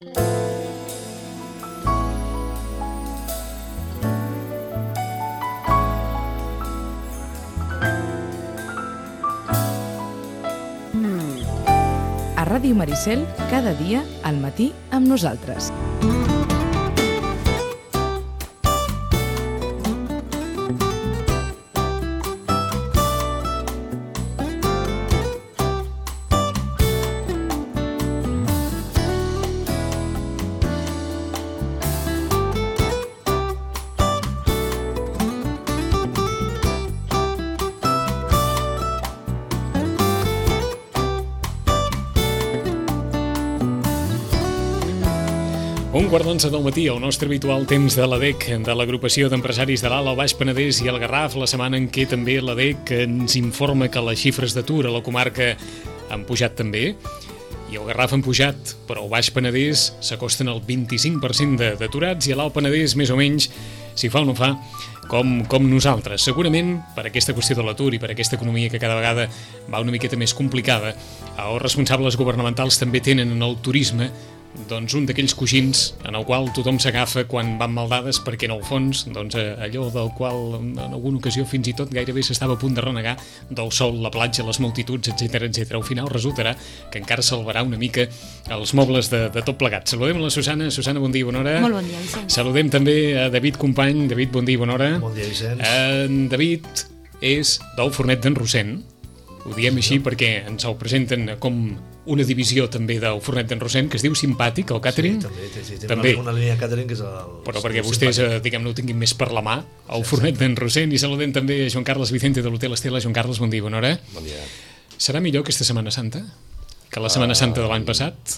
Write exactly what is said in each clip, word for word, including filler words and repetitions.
A Ràdio Maricel, cada dia, al matí, amb nosaltres. Un quart d'onze del matí, el nostre habitual temps de l'A D E C, de l'Agrupació d'Empresaris de l'Alt, el Baix Penedès i el Garraf, la setmana en què també l'A D E C ens informa que les xifres d'atur a la comarca han pujat també, i el Garraf han pujat, però al Baix Penedès s'acosten al vint-i-cinc per cent d'aturats i a l'Alt Penedès, més o menys, si fa o no fa, com, com nosaltres. Segurament, per aquesta qüestió de l'atur i per aquesta economia que cada vegada va una miqueta més complicada, els responsables governamentals també tenen en el turisme doncs un d'aquells coixins en el qual tothom s'agafa quan van mal dades, perquè en el fons doncs, allò del qual en alguna ocasió fins i tot gairebé s'estava a punt de renegar del sol, la platja, les multituds, etcètera, etcètera. Al final resultarà que encara salvarà una mica els mobles de, de tot plegat. Saludem a la Susana. Susana, bon dia i bona hora. Molt bon dia, Vicent. Saludem també a David Company. David, bon dia i bona hora. Bon dia, Vicenç. En David és del Fornet d'en Rossent. Ho diem així perquè ens el presenten com una divisió també del Fornet d'en Rossent, que es diu Simpàtic, el càtering. Sí, també, sí, sí. també. Una, una línia de càtering que és el... Però perquè vostès, eh, diguem-ne, ho tinguin més per la mà, el sí, Fornet d'en Rossent, i saludem també a Joan Carles Vicente de l'Hotel Estela. Joan Carles, bon dia i bona hora. Bon dia. Serà millor aquesta Setmana Santa que la Setmana Santa de l'any passat?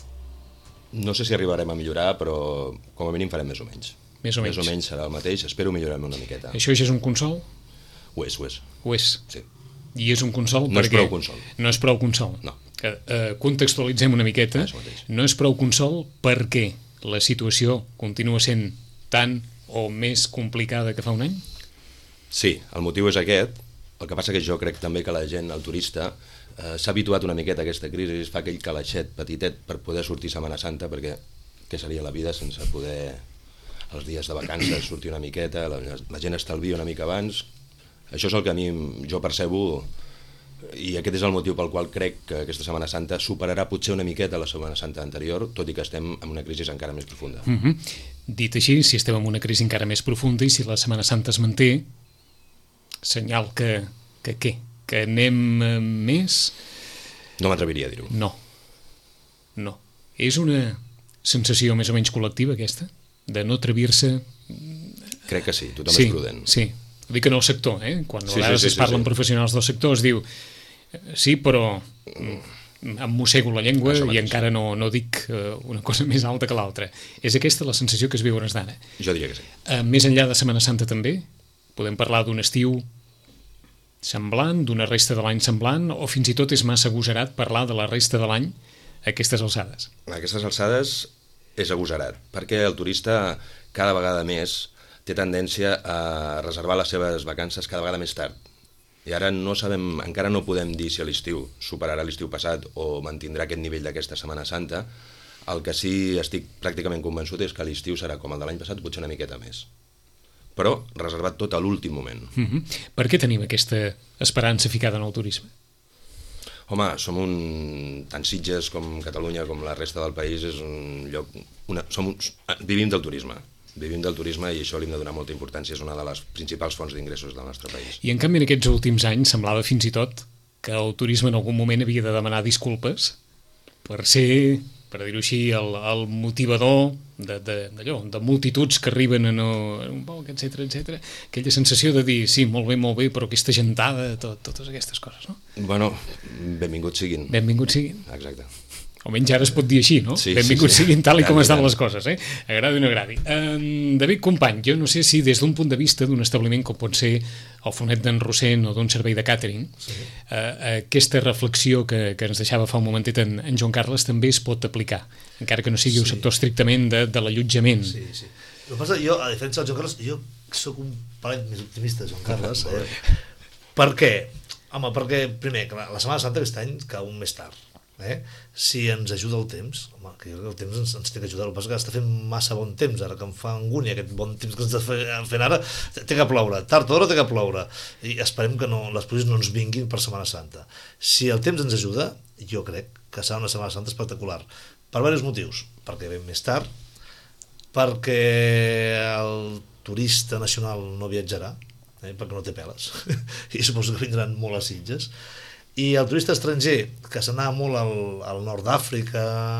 No sé si arribarem a millorar, però com a mínim farem més o menys. Més o menys. Més o menys serà el mateix, espero millorar una miqueta. Això ja és un consol? Ho és, ho és. Ho és? Sí. I és un consol no perquè... No és prou consol. No és prou consol. No. Que, eh, contextualitzem una miqueta. No és prou consol perquè la situació continua sent tan o més complicada que fa un any? Sí, el motiu és aquest. El que passa que jo crec també que la gent, el turista, eh, s'ha habituat una miqueta a aquesta crisi, fa aquell calaixet petitet per poder sortir Setmana Santa, perquè què seria la vida sense poder els dies de vacances sortir una miqueta, la, la gent estalvia una mica abans. Això és el que a mi jo percebo, i aquest és el motiu pel qual crec que aquesta Setmana Santa superarà potser una miqueta la Setmana Santa anterior, tot i que estem en una crisi encara més profunda. Mm-hmm. Dit així, si estem en una crisi encara més profunda i si la Setmana Santa es manté, senyal que, que què? Que anem més? No m'atreviria a dir-ho. No. No. És una sensació més o menys col·lectiva aquesta? De no atrevir-se? Crec que sí, tothom sí, és prudent. Sí, dic en el sector, eh? Quan a sí, vegades sí, sí, es parlen sí, sí. professionals del sector es diu sí, però em mossego la llengua i encara no, no dic una cosa més alta que l'altra. És aquesta la sensació que es viu a hores d'ara? Jo diria que sí. Uh, més enllà de Setmana Santa també? Podem parlar d'un estiu semblant, d'una resta de l'any semblant, o fins i tot és massa agosarat parlar de la resta de l'any a aquestes alçades? A aquestes alçades és agosarat, perquè el turista cada vegada més té tendència a reservar les seves vacances cada vegada més tard. I ara no sabem, encara no podem dir si l'estiu superarà l'estiu passat o mantindrà aquest nivell d'aquesta Setmana Santa. El que sí estic pràcticament convençut és que l'estiu serà com el de l'any passat, potser una miqueta més. Però reservat tot a l'últim moment. Mm-hmm. Per què tenim aquesta esperança ficada en el turisme? Home, som un... tant Sitges com Catalunya com la resta del país és un lloc... Una... Som uns... Vivim del turisme. Vivim del turisme i això li hem de donar molta importància, és una de les principals fonts d'ingressos del nostre país. I en canvi en aquests últims anys semblava fins i tot que el turisme en algun moment havia de demanar disculpes per ser, per dir-ho així, el, el motivador de, de, d'allò, de multituds que arriben en un poc, etcètera, etcètera. Aquella sensació de dir, sí, molt bé, molt bé, però aquesta gentada, tot, totes aquestes coses, no? Bueno, benvinguts siguin. Benvinguts siguin. Exacte. Almenys ara es pot dir així, no? Sí, Benvinguts sí, sí. siguin tal i com Tant, estan tant. les coses, eh? Agradi o no agradi. Um, David Company, jo no sé si des d'un punt de vista d'un establiment com pot ser el Fornet d'en Rossent o d'un servei de càtering, sí. uh, aquesta reflexió que, que ens deixava fa un momentet en, en Joan Carles també es pot aplicar, encara que no sigui sí. un sector estrictament de, de l'allotjament. Sí, sí. El que passa, jo, a diferència del Joan Carles, jo sóc un parell més optimista, Joan Carles. Eh? Per què? Home, perquè, primer, la Setmana Santa aquest any cau un més tard. Eh? Si ens ajuda el temps, home, que jo crec que el temps ens, ens té que ajudar, el que passa que està fent massa bon temps, ara que em fa angúnia aquest bon temps que ens està fent ara, té que ploure, tard o d'hora té que ploure, i esperem que no, les pluges no ens vinguin per Setmana Santa. Si el temps ens ajuda, jo crec que serà una Setmana Santa espectacular, per diversos motius, perquè ve més tard, perquè el turista nacional no viatjarà, eh, perquè no té peles, i suposo que vindran molt a Sitges, i el turista estranger, que s'anava molt al, al nord d'Àfrica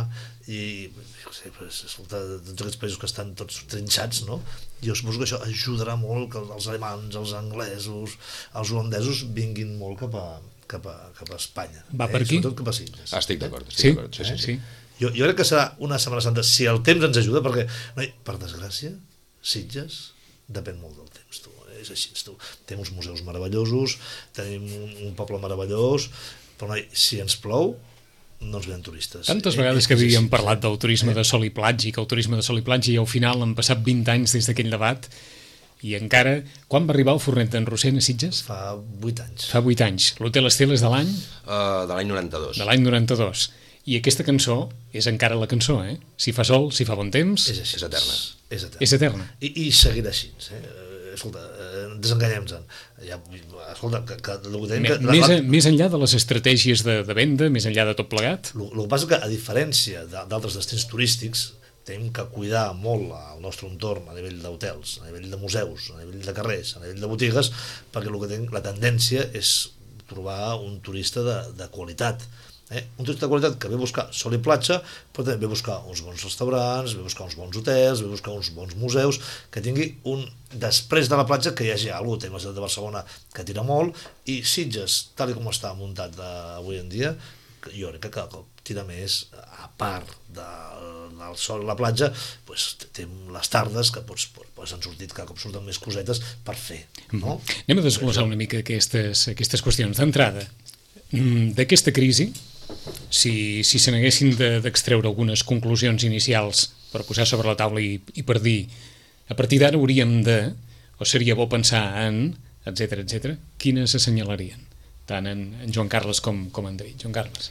i no sé, escolta, tots aquests països que estan tots trinxats, no? Jo suposo que això ajudarà molt que els alemans, els anglesos, els holandesos vinguin molt cap a, cap a, cap a Espanya. Va per eh? aquí? Sobretot cap a Sitges. Ah, estic d'acord, estic Sí? d'acord. Sí, sí, sí. sí. Jo, jo crec que serà una Setmana Santa, si el temps ens ajuda, perquè, noi, per desgràcia, Sitges depèn molt del temps, tu. És així, tu. Tenim uns museus meravellosos, tenim un, un poble meravellós, però noi, si ens plou, no ens venen turistes. Tantes Eh, vegades eh, que és havíem així, parlat del turisme eh? de sol i platja i que el turisme de sol i platja i al final han passat vint anys des d'aquell debat i encara... Quan va arribar el fornet d'en Rossent a Sitges? Fa vuit anys. Fa vuit anys. L'Hotel Estel és de l'any? Uh, de l'any noranta-dos. De l'any noranta-dos. I aquesta cançó és encara la cançó, eh? Si fa sol, si fa bon temps... És així. És eterna. És eterna. És eterna. I, i seguirà així. Eh? Escolta, eh, desenganyem-nos. Ja, escolta, que, que, que, que, Més, que més, més enllà de les estratègies de, de venda, més enllà de tot plegat... El que passa que, a diferència d'altres destins turístics, tenim que cuidar molt el nostre entorn a nivell d'hotels, a nivell de museus, a nivell de carrers, a nivell de botigues, perquè el que tenim, la tendència és trobar un turista de, de qualitat. Eh? Un turista de qualitat que ve a buscar sol i platja, però també ve a buscar uns bons restaurants, ve a buscar uns bons hotels, ve a buscar uns bons museus, que tingui un... després de la platja que hi hagi alguna cosa. Tenim la ciutat de Barcelona que tira molt, i Sitges, tal com està muntat avui en dia, jo crec que cada cop tira més, a part de, del sol i la platja, pues, té les tardes que pots, pues, han sortit, cada cop surten més cosetes per fer, no? Anem a desglossar una mica aquestes, aquestes qüestions. D'entrada, d'aquesta crisi, si, si se n'haguessin d'extreure algunes conclusions inicials per posar sobre la taula i, i per dir a partir d'ara hauríem de, o seria bo pensar en, etc etcètera, quines assenyalarien? Tant en, en Joan Carles com, com en David. Joan Carles.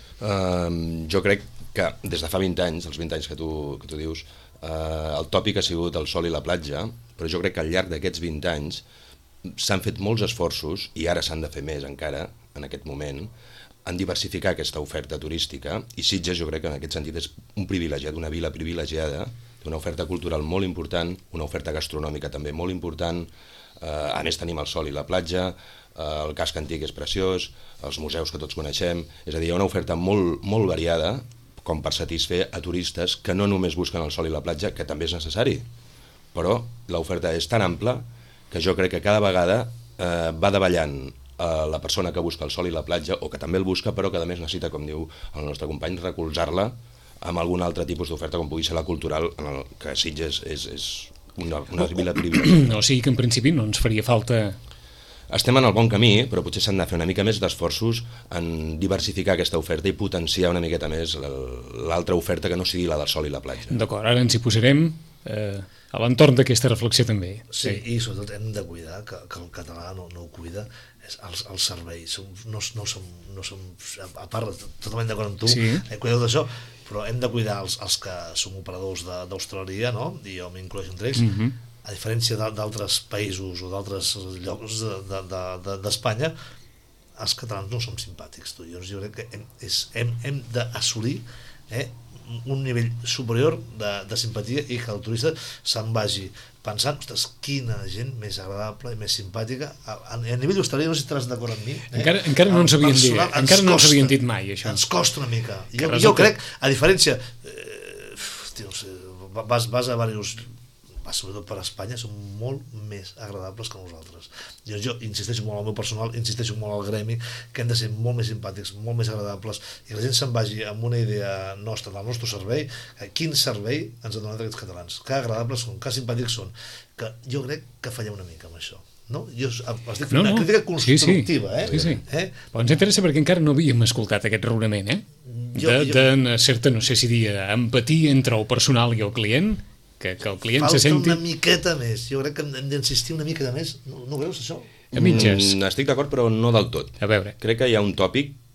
Uh, jo crec que des de fa vint anys, els vint anys que tu, que tu dius, uh, el tòpic ha sigut el sol i la platja, però jo crec que al llarg d'aquests vint anys s'han fet molts esforços, i ara s'han de fer més encara, en aquest moment, en diversificar aquesta oferta turística, i Sitges jo crec que en aquest sentit és un privilegiat, una vila privilegiada, una oferta cultural molt important, una oferta gastronòmica també molt important, eh, a més tenim el sol i la platja, eh, el casc antic és preciós, els museus que tots coneixem, és a dir, hi ha una oferta molt, molt variada com per satisfer a turistes que no només busquen el sol i la platja, que també és necessari, però l'oferta és tan ampla que jo crec que cada vegada eh, va davallant a la persona que busca el sol i la platja, o que també el busca, però que a més necessita, com diu el nostre company, recolzar-la amb algun altre tipus d'oferta, com pugui ser la cultural, en el que Sitges és, és una, una vila privilegiada. O sigui que en principi no ens faria falta... Estem en el bon camí, però potser s'han de fer una mica més d'esforços en diversificar aquesta oferta i potenciar una miqueta més l'altra oferta que no sigui la del sol i la platja. D'acord, ara ens hi posarem eh, a l'entorn d'aquesta reflexió també. Sí, sí, i sobretot hem de cuidar, que, que el català no, no ho cuida, és el, el servei. Som, no, no, som, no som, a part, totalment d'acord amb tu, sí. eh, cuideu d'això, però hem de cuidar els, els que som operadors d'Australia, no? I jo m'incloixo entre ells, mm -hmm. a diferència d'altres països o d'altres llocs d'Espanya, de, de, de, els catalans no som simpàtics. Tu. Jo, jo crec que hem, és, hem, hem d'assolir eh, un nivell superior de, de simpatia i que el turista se'n vagi pensant, ostres, quina gent més agradable i més simpàtica. A, a, a nivell australià, no sé si estaràs d'acord amb mi. Eh? Encara, encara no ens havien dit, encara no ens havien dit mai, això. Ens costa una mica. Jo, jo crec, a diferència... Eh, tio, vas, vas a diversos... sobretot per a Espanya, són molt més agradables que nosaltres. Jo, jo insisteixo molt al meu personal, insisteixo molt al gremi, que hem de ser molt més simpàtics, molt més agradables, i que la gent se'n vagi amb una idea nostra, del nostre servei, quin servei ens han donat aquests catalans, que agradables són, que simpàtics són, que jo crec que fallem una mica amb això. No? Jo estic fent no, no. una crítica constructiva, sí, sí. eh? Sí, sí. Eh? Però ens interessa perquè encara no havíem escoltat aquest raonament, eh? Jo, de, jo... de certa, no sé si dir, empatia entre el personal i el client, que, que el client falta se senti... una miqueta més, jo crec que hem d'insistir una miqueta més, no, no veus això? A mitges. Mm, estic d'acord, però no del tot. A veure. Crec que hi ha un tòpic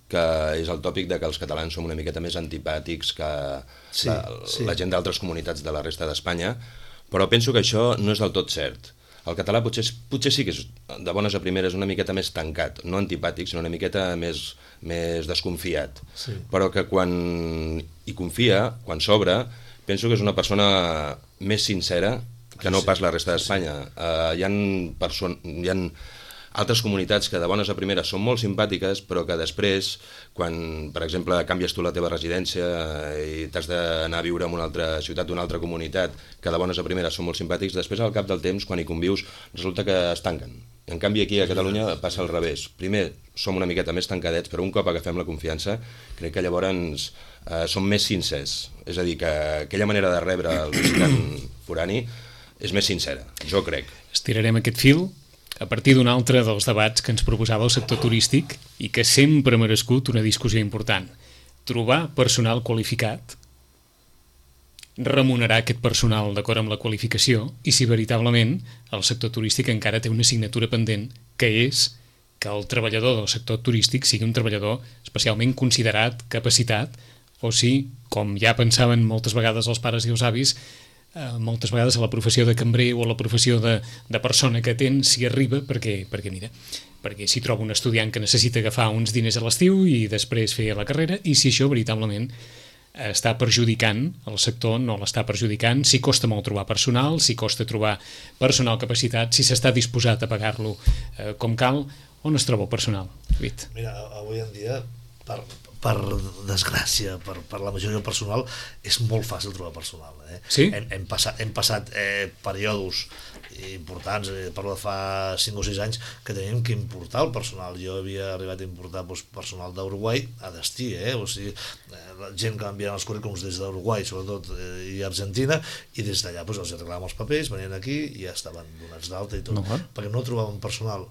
que és el tòpic de que els catalans som una miqueta més antipàtics que Sí, la, sí. la gent d'altres comunitats de la resta d'Espanya, però penso que això no és del tot cert. El català potser, potser sí que és, de bones a primeres, una miqueta més tancat, no antipàtic, sinó una miqueta més, més desconfiat. Sí. Però que quan hi confia, quan s'obre, penso que és una persona més sincera que no Sí, pas la resta sí, d'Espanya. Uh, hi ha person... hi ha altres comunitats que de bones a primeres són molt simpàtiques, però que després, quan, per exemple, canvies tu la teva residència i t'has d'anar a viure en una altra ciutat, una altra comunitat, que de bones a primeres són molt simpàtics, després al cap del temps, quan hi convius, resulta que es tanquen. En canvi, aquí a Catalunya passa al revés. Primer, som una miqueta més tancadets, però un cop agafem la confiança, crec que llavors eh, som més sincers. És a dir, que aquella manera de rebre el visitant forani és més sincera, jo crec. Estirarem aquest fil a partir d'un altre dels debats que ens proposava el sector turístic i que sempre ha merescut una discussió important. Trobar personal qualificat, remunerar aquest personal d'acord amb la qualificació i si veritablement el sector turístic encara té una assignatura pendent, que és que el treballador del sector turístic sigui un treballador especialment considerat, capacitat, o si, com ja pensaven moltes vegades els pares i els avis, eh, moltes vegades a la professió de cambrer o a la professió de, de persona que atén s'hi arriba perquè, perquè mira, perquè s'hi troba un estudiant que necessita agafar uns diners a l'estiu i després fer la carrera, i si això veritablement està perjudicant el sector, no l'està perjudicant, si costa molt trobar personal, si costa trobar personal capacitat, si s'està disposat a pagar-lo eh, com cal, on es troba el personal? David? Mira, avui en dia, per, per desgràcia, per, per la majoria del personal, és molt fàcil trobar personal. Eh? Sí? Hem, hem passat, hem passat eh, períodos importants, eh, parlo de fa cinc o sis anys, que teníem que importar el personal. Jo havia arribat a importar doncs, personal d'Uruguai a destí, eh? O sigui, eh, la gent que enviaven els currículums des d'Uruguai, sobretot, eh, i Argentina, i des d'allà doncs, els arreglàvem els papers, venien aquí i ja estaven donats d'alta i tot, No, clar. perquè no trobàvem personal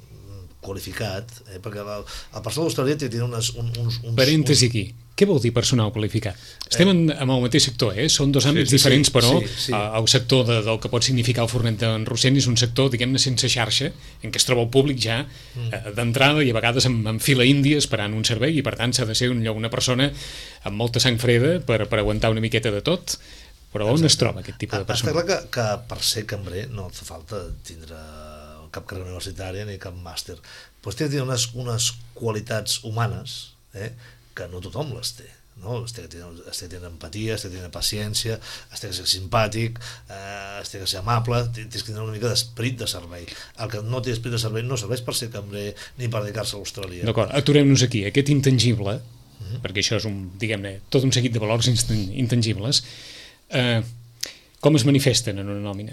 qualificat, eh? Perquè la, el personal d'hostaleria té unes, un, uns, uns... Parèntesi uns... aquí. Què vol dir personal qualificat? Estem en, en el mateix sector, eh? Són dos àmbits sí, sí, diferents, però sí, sí. eh, el sector de, del que pot significar el fornet d'en Rossell és un sector, diguem-ne, sense xarxa, en què es troba el públic ja eh, d'entrada i a vegades amb, amb fila índia esperant un servei, i per tant s'ha de ser un, una persona amb molta sang freda per, per aguantar una miqueta de tot. Però on Exacte. es troba aquest tipus de Està personal? clar que, que per ser cambrer no fa falta tindre cap carrera universitària ni cap màster, però té unes, unes qualitats humanes eh, que no tothom les té. No? Es té que tenir, es té que tenir empatia, es té que tenir paciència, es té que ser simpàtic, eh, es té que ser amable, tens que tenir una mica d'esperit de servei. El que no té esperit de servei no serveix per ser cambrer ni per dedicar-se a l'Austràlia. D'acord, aturem-nos aquí. Aquest intangible, mm-hmm. perquè això és un, diguem-ne, tot un seguit de valors intangibles, eh, com es manifesten en una nòmina?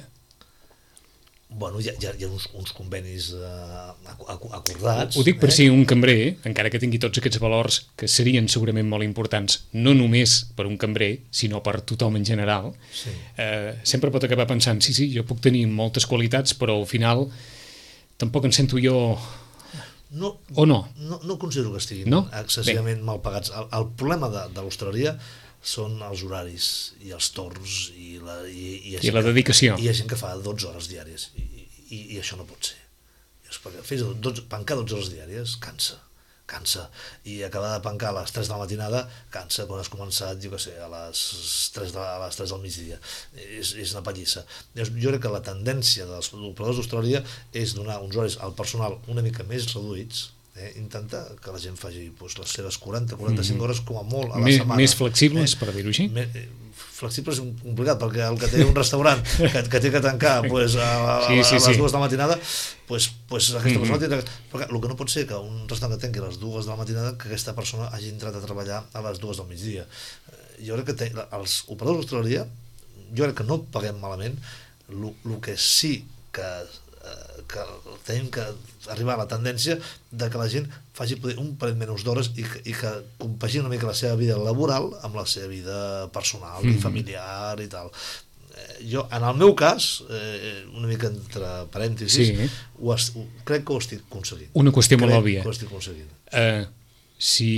Bueno, hi ha, hi ha uns, uns convenis eh, acordats. Ho dic per eh? si un cambrer, encara que tingui tots aquests valors que serien segurament molt importants, no només per un cambrer, sinó per tothom en general, Sí. eh, sempre pot acabar pensant, sí, sí, jo puc tenir moltes qualitats, però al final tampoc em sento jo... No, O no? No, no considero que estiguin No? excessivament mal pagats. El, el problema de, de l'hostaleria són els horaris i els torns i la, i, i, I la dedicació. I hi ha gent que fa dotze hores diàries i, i, i això no pot ser. És perquè fes dotze, pencar dotze hores diàries cansa, cansa. I acabar de pencar a les tres de la matinada cansa quan has començat, jo què sé, a les tres, de, a les tres del migdia. És, és una pallissa. Jo crec que la tendència dels operadors d'hostaleria és donar uns horaris al personal una mica més reduïts, eh, intentar que la gent faci doncs, les seves quaranta a quaranta-cinc hores com a molt a la Més, setmana. més flexibles, per dir-ho així? Me, flexible és complicat, perquè el que té un restaurant que, que té que tancar pues, a, a, Sí, sí, a les sí. dues de la matinada, pues, pues aquesta Mm-hmm. persona té que... Perquè el que no pot ser que un restaurant que tanqui a les dues de la matinada que aquesta persona hagi entrat a treballar a les dues del migdia. Eh, Jo crec que té, els operadors d'hostaleria, jo crec que no paguem malament, el que sí que que tenim que arribar a la tendència de que la gent faci poder un parell menys d'hores i que, i que compagini una mica la seva vida laboral amb la seva vida personal mm. i familiar i tal. Eh, jo, en el meu cas, eh, una mica entre parèntesis, Sí. ho est, ho, crec que ho estic aconseguint. Una qüestió molt crec òbvia. que ho estic aconseguint. Eh, si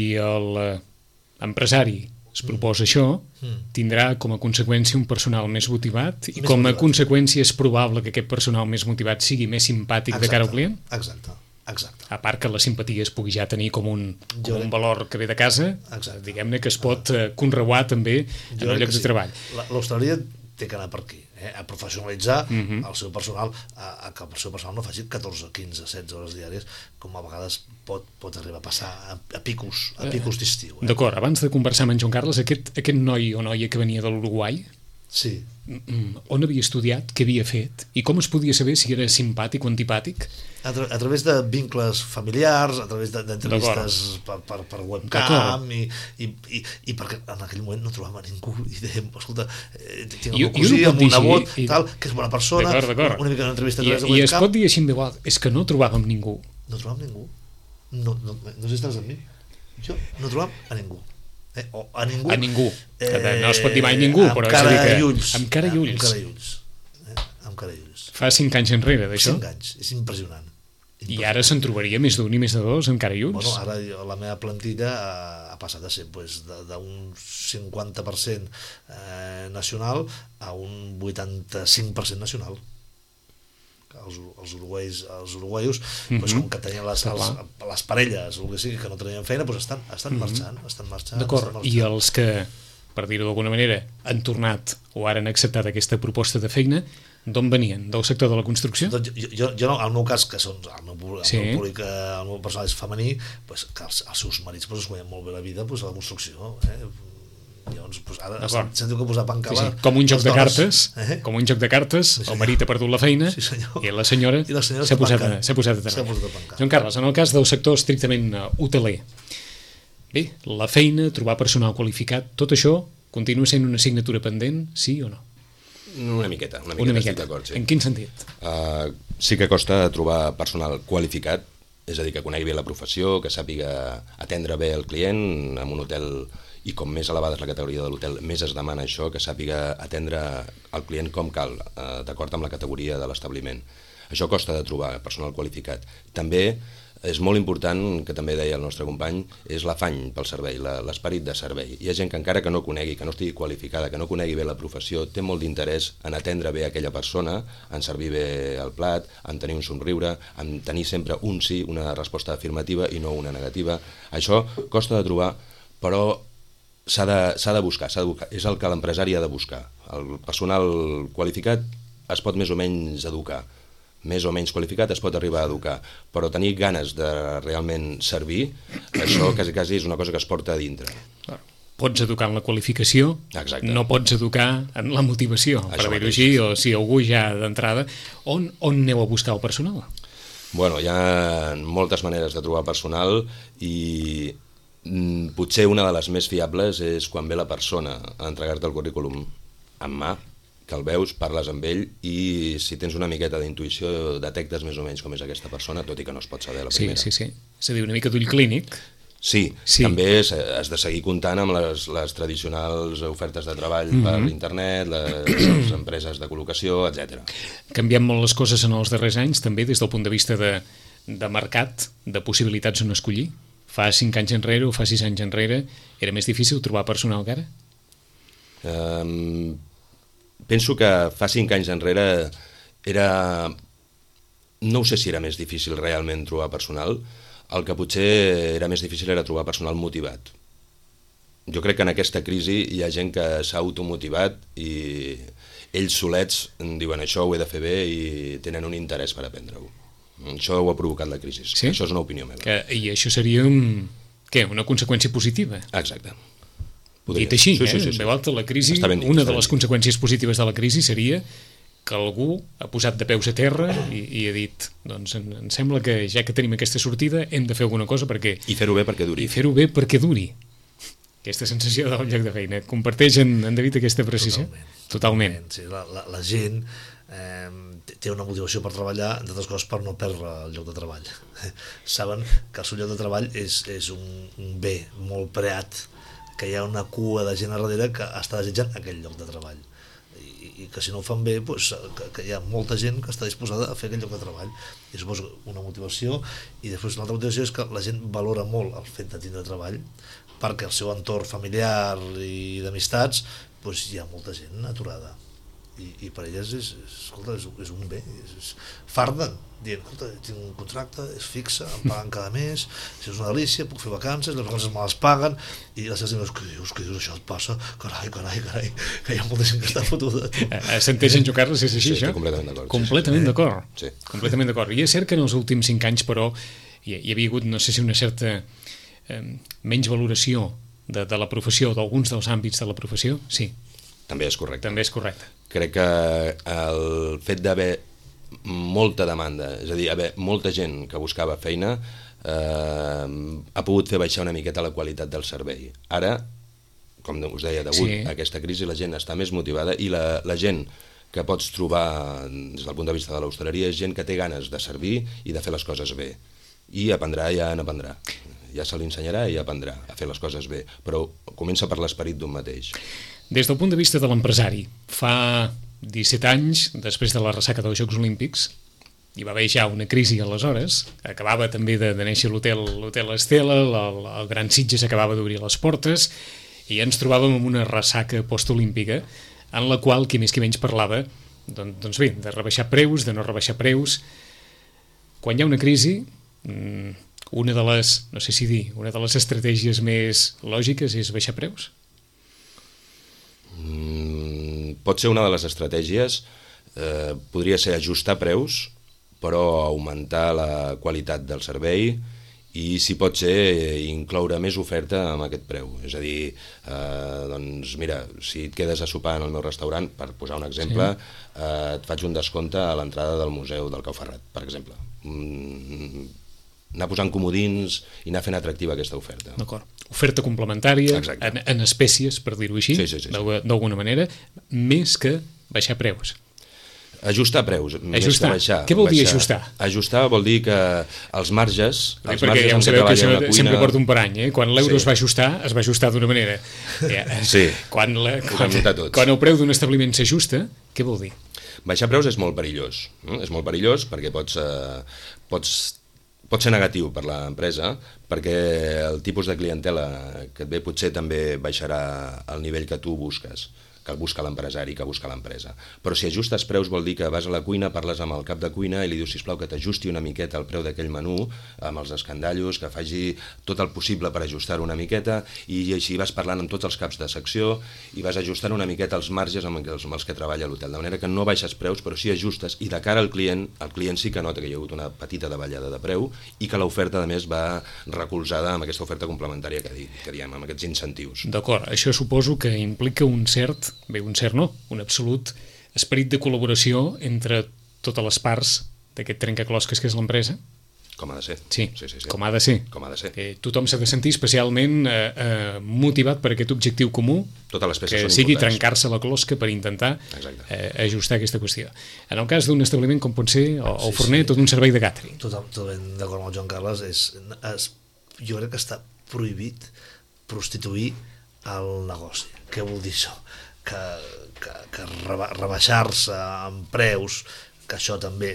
l'empresari es proposa això, Mm. tindrà com a conseqüència un personal més motivat i Més com a motivat. conseqüència és probable que aquest personal més motivat sigui més simpàtic de cara al client? Exacte, Exacte. A part que la simpatia es pugui ja tenir com un, Jo com un crec- valor que ve de casa, Exacte. diguem-ne que es pot eh, conreuar també en Jo el crec lloc que de treball. La- L'hostaleria té que anar per aquí, eh? A professionalitzar Mhm. el seu personal, a, a que el seu personal no faci catorze, quinze, setze hores diàries, com a vegades pot, pot arribar a passar a, a picos, a picos d'estiu. Eh? D'acord, abans de conversar amb en Joan Carles, aquest, aquest noi o noia que venia de l'Uruguai, Sí. mm, on havia estudiat, què havia fet i com es podia saber si era simpàtic o antipàtic? A, tra a través de vincles familiars, a través de- d'entrevistes per, per, per webcam i, i, i, i perquè en aquell moment no trobàvem a ningú i dèiem, escolta, eh, tinc el I- meu i cosí uno pot amb dir un així, nebot, i- tal, que és bona persona, D'acord, d'acord. una mica d'entrevista a I, través de I es webcam. pot dir així en veu alta, és que no trobàvem ningú. No trobàvem ningú. No, no, no sé si estàs amb mi. Jo no trobàvem a ningú. Eh? O a ningú. A ningú. Que no es pot dir mai ningú, amb però és a cara dir que- i ulls. amb cara i Eh, ulls. Amb cara i ulls. Eh? Amb cara i ulls. Fa cinc anys enrere, d'això. Cinc anys. És impressionant. I ara se'n trobaria més d'un i més de dos en cara i ulls. Bueno, ara jo- la meva plantilla ha, ha passat de ser pues, d'un cinquanta per cent eh, nacional a un vuitanta-cinc per cent nacional. Els, els uruguais, els uruguaios, pues, Mhm. com que tenien les, Està els, clar. les parelles o el que sigui, que no tenien feina, pues estan, estan marxant, estan marxant. D'acord, estan i marxant. els que, per dir-ho d'alguna manera, han tornat o ara han acceptat aquesta proposta de feina, d'on venien? Del sector de la construcció? Doncs jo, jo, jo no, al meu cas, que són, el meu, públic- el Sí. meu públic, eh, el meu personal és femení, pues, que els, els seus marits pues, es guanyen molt bé la vida pues, a la construcció. Eh? Llavors, pues, ara D'acord. se'n diu que posar pa en Sí, cala. sí. Com un joc les de dones, cartes, eh? com un joc de cartes, Sí, el senyor. marit ha perdut la feina Sí, senyor. i la senyora I la senyora s'ha està posat, a- tancant. s'ha posat a S'ha treballar. posat a tancar. Joan Carles, en el cas del sector estrictament eh, hoteler, bé, la feina, trobar personal qualificat, tot això continua sent una assignatura pendent, sí o no? Una miqueta, una miqueta, Una estic miqueta. d'acord, sí. En quin sentit? Uh, sí que costa trobar personal qualificat, és a dir, que conegui bé la professió, que sàpiga atendre bé el client en un hotel, i com més elevada és la categoria de l'hotel, més es demana això, que sàpiga atendre el client com cal, uh, d'acord amb la categoria de l'establiment. Això costa de trobar personal qualificat. També és molt important, que també deia el nostre company, és l'afany pel servei, la- l'esperit de servei. Hi ha gent que encara que no conegui, que no estigui qualificada, que no conegui bé la professió, té molt d'interès en atendre bé aquella persona, en servir bé el plat, en tenir un somriure, en tenir sempre un sí, una resposta afirmativa i no una negativa. Això costa de trobar, però s'ha de, s'ha de buscar, s'ha de buscar. És el que l'empresari ha de buscar. El personal qualificat es pot més o menys educar, més o menys qualificat es pot arribar a educar, però tenir ganes de realment servir, això quasi, quasi és una cosa que es porta a dintre. Pots educar en la qualificació, Exacte. no pots educar en la motivació, per Això dir-ho mateix. així, o si algú ja d'entrada, on, on aneu a buscar el personal? Bueno, hi ha moltes maneres de trobar personal i mm, potser una de les més fiables és quan ve la persona a entregar-te el currículum en mà, que el veus, parles amb ell i si tens una miqueta d'intuïció detectes més o menys com és aquesta persona, tot i que no es pot saber a la Sí, primera. sí, sí. És a dir, una mica d'ull clínic. Sí, Sí. sí, també has, has de seguir comptant amb les, les tradicionals ofertes de treball mm -hmm. per internet, les, les empreses de col·locació, etcètera. Canviem molt les coses en els darrers anys, també des del punt de vista de, de mercat, de possibilitats on escollir. Fa cinc anys enrere o fa sis anys enrere era més difícil trobar personal que ara? Um, penso que fa cinc anys enrere era... No ho sé si era més difícil realment trobar personal, el que potser era més difícil era trobar personal motivat. Jo crec que en aquesta crisi hi ha gent que s'ha automotivat i ells solets diuen això ho he de fer bé i tenen un interès per aprendre-ho. Això ho ha provocat la crisi. Sí? Això és una opinió meva. Que, I això seria un, què, una conseqüència positiva? Exacte. Dit així, sí, eh? sí, sí, sí. En veu alta, la crisi, Està ben dit, una està de ben les dit. conseqüències positives de la crisi seria que algú ha posat de peus a terra i, i ha dit, doncs em, em sembla que ja que tenim aquesta sortida hem de fer alguna cosa perquè I fer-ho bé perquè duri. i fer-ho bé perquè duri. Aquesta sensació del lloc de feina. Comparteix en, en David aquesta precisió? Totalment. Totalment. Sí, la, la, la gent eh, té una motivació per treballar, entre altres coses per no perdre el lloc de treball. Saben que el seu lloc de treball és, és un, un bé molt preat, que hi ha una cua de gent a darrere que està desitjant aquell lloc de treball. I, i que si no ho fan bé, doncs, que, que hi ha molta gent que està disposada a fer aquell lloc de treball. I suposo una motivació, i després l'altra motivació és que la gent valora molt el fet de tindre treball, perquè el seu entorn familiar i d'amistats, doncs hi ha molta gent aturada. i, i per elles és, és, escolta, és, és un bé, és, és farden, dient, escolta, tinc un contracte, és fixe, em paguen cada mes, és una delícia, puc fer vacances, les vacances me les paguen, i les seves diuen, què dius, què dius, això et passa? Carai, carai, carai, que hi ha molta gent que està fotuda. S'entén, en Joan Carles, és així, sí, això? completament d'acord. Completament sí, sí. d'acord. Sí. Completament d'acord. I és cert que en els últims cinc anys, però, hi, hi havia hagut, no sé si una certa eh, menys valoració de, de la professió, d'alguns dels àmbits de la professió, sí. També és correcte. També és correcte. Crec que el fet d'haver molta demanda, és a dir, haver molta gent que buscava feina, eh, ha pogut fer baixar una miqueta la qualitat del servei. Ara, com us deia, degut sí. a aquesta crisi, la gent està més motivada i la, la gent que pots trobar des del punt de vista de l'hostaleria és gent que té ganes de servir i de fer les coses bé. I aprendrà, ja n'aprendrà. Ja se li ensenyarà i ja aprendrà a fer les coses bé, però comença per l'esperit d'un mateix. Des del punt de vista de l'empresari, fa disset anys, després de la ressaca dels Jocs Olímpics, hi va haver ja una crisi aleshores, acabava també de, de néixer l'hotel l'hotel Estela, el, el Gran Sitges acabava d'obrir les portes, i ens trobàvem amb una ressaca postolímpica, en la qual qui més qui menys parlava, doncs, doncs bé, de rebaixar preus, de no rebaixar preus. Quan hi ha una crisi, una de les, no sé si dir, una de les estratègies més lògiques és baixar preus? Mm, pot ser una de les estratègies, eh, podria ser ajustar preus, però augmentar la qualitat del servei i, si pot ser, incloure més oferta amb aquest preu. És a dir, eh, doncs mira, si et quedes a sopar en el meu restaurant, per posar un exemple, sí. eh, et faig un descompte a l'entrada del Museu del Cau Ferrat, per exemple. Mm, anar posant comodins i anar fent atractiva aquesta oferta. D'acord. Oferta complementària en, en espècies, per dir-ho així, sí, sí, sí, sí. d'alguna manera, més que baixar preus. Ajustar preus, ajustar. més que baixar. Què vol dir baixar. ajustar? Ajustar vol dir que els marges... Els perquè marges ja ho sabeu que això cuina... sempre porta un parany, eh? Quan l'euro sí. es va ajustar, es va ajustar d'una manera. Ja, sí, quan, la, quan, quan el preu d'un establiment s'ajusta, què vol dir? Baixar preus és molt perillós. Eh? És molt perillós perquè pots... Eh, pots pot ser negatiu per l'empresa perquè el tipus de clientela que et ve potser també baixarà al nivell que tu busques, que busca l'empresari, que busca l'empresa. Però si ajustes preus vol dir que vas a la cuina, parles amb el cap de cuina i li dius, sisplau, que t'ajusti una miqueta el preu d'aquell menú, amb els escandallos, que faci tot el possible per ajustar-ho una miqueta, i així vas parlant amb tots els caps de secció i vas ajustant una miqueta els marges amb els, amb els que treballa l'hotel, de manera que no baixes preus, però sí ajustes, i de cara al client, el client sí que nota que hi ha hagut una petita davallada de preu i que l'oferta, a més, va recolzada amb aquesta oferta complementària que, di, que diem, amb aquests incentius. D'acord, això suposo que implica un cert bé, un cert no, un absolut esperit de col·laboració entre totes les parts d'aquest trencaclosques que és l'empresa. Com ha de ser. Sí, sí, sí, sí. com ha de ser. Com ha de ser. Que tothom s'ha de sentir especialment eh, eh, motivat per aquest objectiu comú, totes les peces que són sigui importants. Trencar-se la closca per intentar eh, ajustar aquesta qüestió. En el cas d'un establiment com pot ser o, o sí, forner, sí. tot un servei de càtering. Totalment d'acord amb el Joan Carles, és, és, jo crec que està prohibit prostituir el negoci. Què vol dir això? Que, que, que reba, rebaixar-se en preus, que això també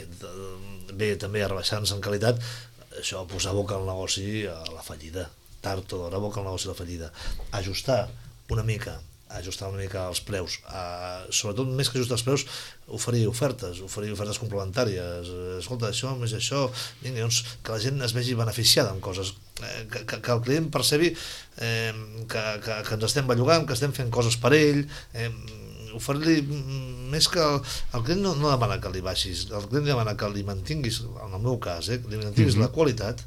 ve també a rebaixar-se en qualitat, això posa boca al negoci a la fallida, tard o d'hora boca al negoci a la fallida. Ajustar una mica ajustar una mica els preus, uh, sobretot més que ajustar els preus, oferir ofertes, oferir ofertes complementàries, escolta, això, més això, vinga, doncs, que la gent es vegi beneficiada en coses, eh, que, que, que el client percebi eh, que, que, que ens estem bellugant, que estem fent coses per ell, eh, oferir-li més que... El, el client no, no demana que li baixis, el client demana que li mantinguis, en el meu cas, eh, li mantinguis mm-hmm. la qualitat,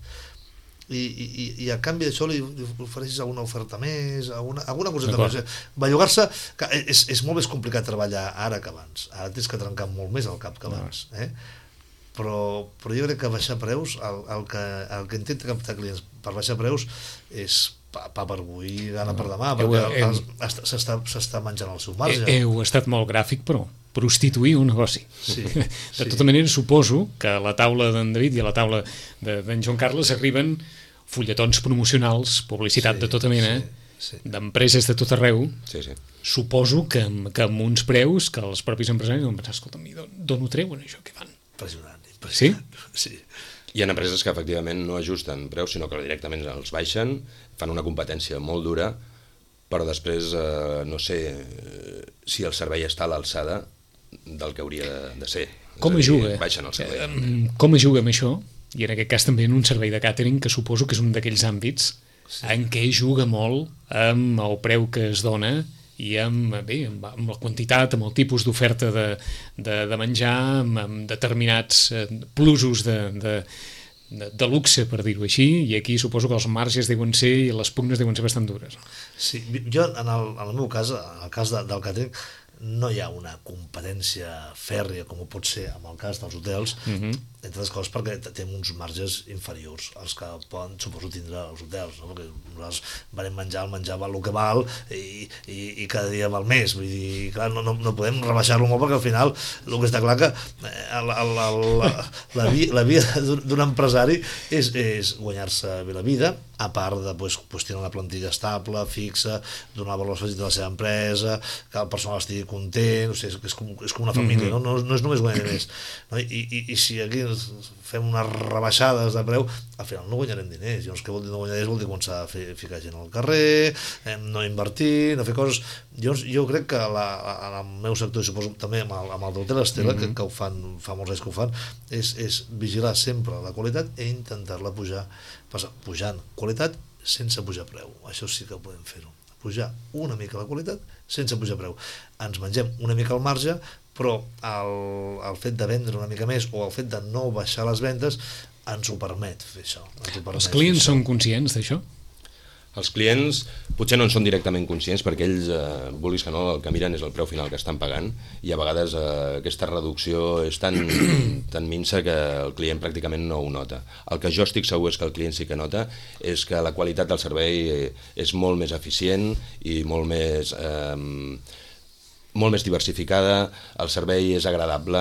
I, i, i a canvi d'això li, li ofereixis alguna oferta més, alguna, alguna coseta més. Bellugar-se, és, és molt més complicat treballar ara que abans, ara tens que trencar molt més el cap que abans, eh? però, però jo crec que baixar preus, el, el, que, el que intenta captar clients per baixar preus és pa, pa per avui, gana per demà, perquè s'està menjant el seu marge. Heu estat molt gràfic, però prostituir un negoci. Sí, de sí. tota manera, suposo que a la taula d'en David i a la taula d'en Joan Carles arriben fulletons promocionals, publicitat sí, de tota mena, sí, sí. d'empreses de tot arreu. Sí, sí. Suposo que, que amb uns preus que els propis empresaris van pensar, escolta, d'on ho treuen això, què fan? Impressionant, impressionant. Sí? Sí. Hi ha empreses que efectivament no ajusten preus, sinó que directament els baixen, fan una competència molt dura, però després, eh, no sé, si el servei està a l'alçada del que hauria de, de ser. Com es juga? Baixen el servei. Eh, com es juga amb això? I en aquest cas també en un servei de càtering, que suposo que és un d'aquells àmbits sí. en què juga molt amb el preu que es dona i amb, bé, amb la quantitat, amb el tipus d'oferta de, de, de menjar, amb, amb determinats plusos de, de, de, de luxe, per dir-ho així, i aquí suposo que els marges deuen ser i les pugnes deuen ser bastant dures. Sí, jo en el, en el meu cas, en el cas de, del càtering, no hi ha una competència fèrria com ho pot ser en el cas dels hotels, uh-huh. entre les coses perquè tenim uns marges inferiors als que poden, suposo, tindre els hotels, no? Perquè nosaltres vam menjar, el menjar val el que val i, i, i cada dia val més, vull dir, clar, no, no, no podem rebaixar-lo molt perquè al final el que està clar que la, la, la, la, la, via, la via d'un empresari és, és guanyar-se bé la vida, a part de pues, pues, tenir una plantilla estable, fixa, donar valor afegit a la seva empresa, que el personal estigui content, o sigui, és, com, és com una família, mm-hmm. no? No, no és només guanyar diners, no? I, i, i si aquí fem unes rebaixades de preu, al final no guanyarem diners. Llavors, què vol dir no guanyar diners? Vol dir començar a fer, ficar gent al carrer, eh, no invertir, no fer coses. Llavors, jo crec que la, en el meu sector, i suposo també amb el, amb el d'Hotel Estela, mm-hmm. que, que ho fan, fa molts anys que ho fan, és, és vigilar sempre la qualitat i intentar-la pujar, passar, pujant qualitat sense pujar preu. Això sí que podem fer-ho. Pujar una mica la qualitat sense pujar preu. Ens mengem una mica al marge, però el, el fet de vendre una mica més o el fet de no baixar les vendes ens ho permet fer això. Ens ho permet Els clients són conscients d'això? Els clients potser no en són directament conscients perquè ells, eh, vulguis que no, el que miren és el preu final que estan pagant i a vegades eh, aquesta reducció és tan, tan minsa que el client pràcticament no ho nota. El que jo estic segur és que el client sí que nota és que la qualitat del servei és molt més eficient i molt més... Eh, molt més diversificada, el servei és agradable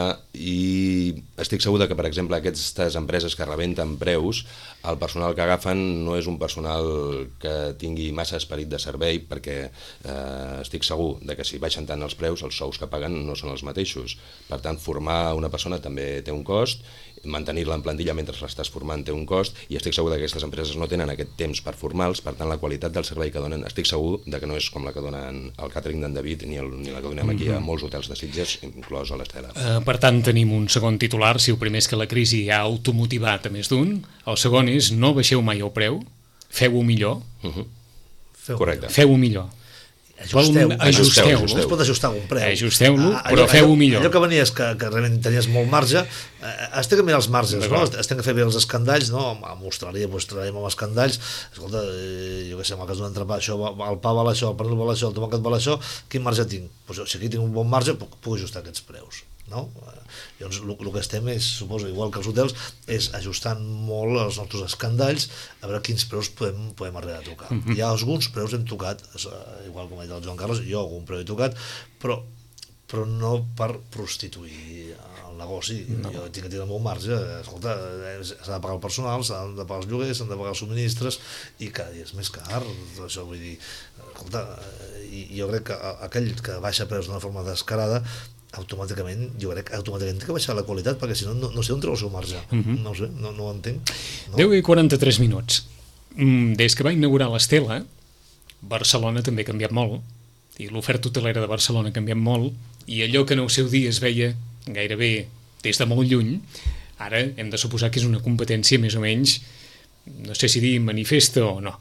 i estic segur que, per exemple, aquestes empreses que rebenten preus, el personal que agafen no és un personal que tingui massa esperit de servei perquè eh, estic segur de que si baixen tant els preus, els sous que paguen no són els mateixos. Per tant, formar una persona també té un cost, mantenir-la en plantilla mentre l'estàs formant té un cost i estic segur que aquestes empreses no tenen aquest temps per formar-los, per tant la qualitat del servei que donen estic segur de que no és com la que donen el càtering d'en David ni, el, ni la que donem aquí a molts hotels de Sitges, inclòs a l'Estela. Uh, per tant, tenim un segon titular, si el primer és que la crisi ha automotivat a més d'un, el segon és no baixeu mai el preu, feu-ho millor. Uh-huh. Feu Correcte. Feu-ho millor. Ajusteu, ajusteu, ajusteu. Es pot ajustar un preu. Ajusteu-lo, però feu-ho millor. Allò que venies que, que realment tenies molt marge, eh, es té que mirar els marges, no? Es té que fer bé els escandalls, no? A Austràlia pues, treballem amb escandalls, escolta, eh, jo què sé, en el cas d'un entrepà, això, el pa val això, el pernil val això, el tomàquet val això, quin marge tinc? Pues, si aquí tinc un bon marge, puc, puc ajustar aquests preus. No? Llavors el que estem és, suposo, igual que els hotels, és ajustant molt els nostres escandalls a veure quins preus podem, podem arribar a tocar. Mm-hmm. Hi ha alguns preus hem tocat, igual com ha dit el Joan Carles, jo algun preu he tocat, però, però no per prostituir el negoci. No. Jo tinc que tenir el meu marge, escolta, s'ha de pagar el personal, s'han de pagar els lloguers, s'han de pagar els subministres i cada dia és més car, això vull dir, escolta, i jo crec que aquell que baixa preus d'una forma descarada automàticament, jo crec que automàticament té que baixar la qualitat, perquè si no, no, no sé on treu el seu marge. Uh-huh. No ho sé, no, no ho entenc. No. deu i quaranta-tres minuts. Des que va inaugurar l'Estela, Barcelona també ha canviat molt, i l'oferta hotelera de Barcelona ha canviat molt, i allò que en el seu dia es veia gairebé des de molt lluny, ara hem de suposar que és una competència més o menys, no sé si dir manifesta o no.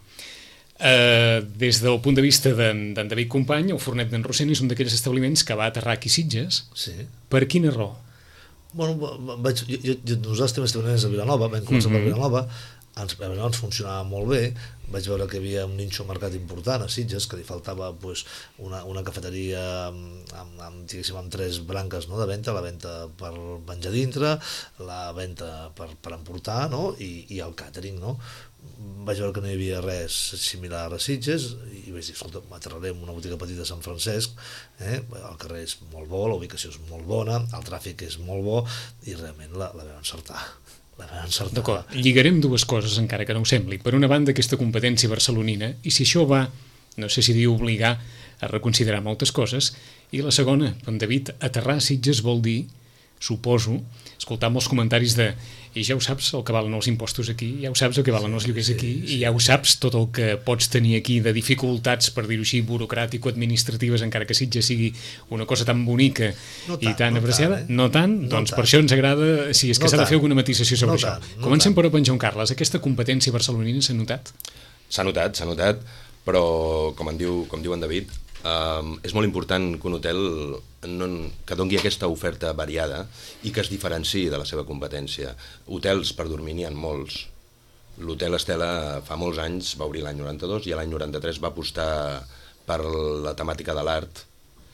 Uh, des del punt de vista d'en David Company, el Fornet d'en Rossell és un d'aquells establiments que va aterrar aquí a Sitges. Sí. Per quina raó? Bueno, vaig, jo, jo, nosaltres tenim establiments a Vilanova, vam començar mm-hmm. per Vilanova, ens, ens funcionava molt bé, vaig veure que hi havia un ninxo mercat important a Sitges, que li faltava pues, una, una cafeteria amb, amb, amb, amb tres branques, no, de venda, la venda per menjar dintre, la venda per, per emportar, no, i, i el càtering, no? Vaig veure que no hi havia res similar a Sitges i vaig dir, escolta, aterrarem una botiga petita a Sant Francesc, eh? El carrer és molt bo, la ubicació és molt bona, el tràfic és molt bo i realment la, la vam encertar. La vam encertar. D'acord, lligarem dues coses encara que no ho sembli. Per una banda, aquesta competència barcelonina, i si això va, no sé si dir obligar a reconsiderar moltes coses, i la segona, com David, aterrar a Sitges vol dir suposo, escoltar molts comentaris de i ja ho saps el que valen els impostos aquí, ja ho saps el que valen els lloguers aquí, i ja ho saps tot el que pots tenir aquí de dificultats, per dir-ho així, burocràtico-administratives, encara que Sitges sigui una cosa tan bonica no tant, i tan no apreciada. Tant, eh? No tant? No doncs tant. Per això ens agrada, si és que no s'ha de fer alguna matisació sobre no això. Tant, no Comencem tant. Per en Joan Carles. Aquesta competència barcelonina s'ha notat? S'ha notat, s'ha notat, però com en diu, com diu en David, Um, és molt important que un hotel no, que doni aquesta oferta variada i que es diferenciï de la seva competència. Hotels per dormir n'hi ha molts. L'Hotel Estela fa molts anys va obrir l'any noranta-dos i l'any noranta-tres va apostar per la temàtica de l'art